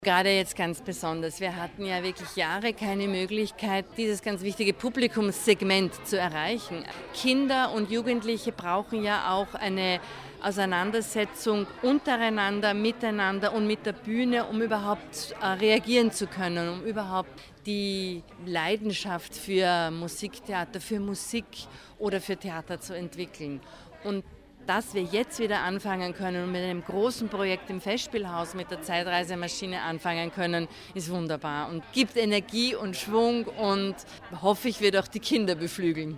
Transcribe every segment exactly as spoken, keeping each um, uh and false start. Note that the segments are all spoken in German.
Gerade jetzt ganz besonders. Wir hatten ja wirklich Jahre keine Möglichkeit, dieses ganz wichtige Publikumssegment zu erreichen. Kinder und Jugendliche brauchen ja auch eine Auseinandersetzung untereinander, miteinander und mit der Bühne, um überhaupt äh, reagieren zu können, um überhaupt die Leidenschaft für Musiktheater, für Musik oder für Theater zu entwickeln. Und dass wir jetzt wieder anfangen können und mit einem großen Projekt im Festspielhaus mit der Zeitreisemaschine anfangen können, ist wunderbar und gibt Energie und Schwung und hoffe ich, wird auch die Kinder beflügeln.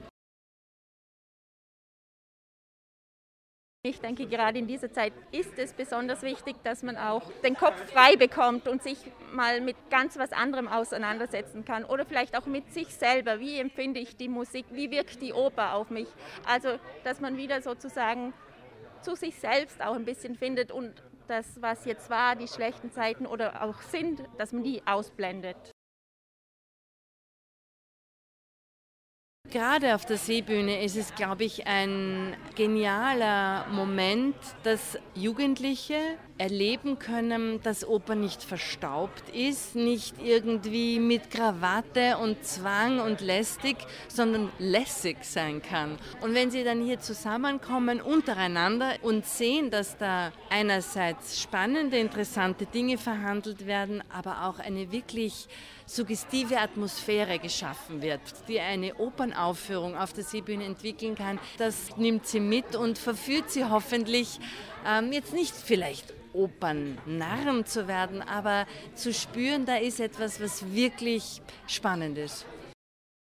Ich denke, gerade in dieser Zeit ist es besonders wichtig, dass man auch den Kopf frei bekommt und sich mal mit ganz was anderem auseinandersetzen kann oder vielleicht auch mit sich selber. Wie empfinde ich die Musik? Wie wirkt die Oper auf mich? Also, dass man wieder sozusagen zu sich selbst auch ein bisschen findet und das, was jetzt war, die schlechten Zeiten oder auch sind, dass man die ausblendet. Gerade auf der Seebühne ist es, glaube ich, ein genialer Moment, dass Jugendliche erleben können, dass Oper nicht verstaubt ist, nicht irgendwie mit Krawatte und Zwang und lästig, sondern lässig sein kann. Und wenn sie dann hier zusammenkommen untereinander und sehen, dass da einerseits spannende, interessante Dinge verhandelt werden, aber auch eine wirklich suggestive Atmosphäre geschaffen wird, die eine Opernaufführung auf der Seebühne entwickeln kann, das nimmt sie mit und verführt sie hoffentlich, ähm, jetzt nicht vielleicht Opernnarren zu werden, aber zu spüren, da ist etwas, was wirklich spannend ist.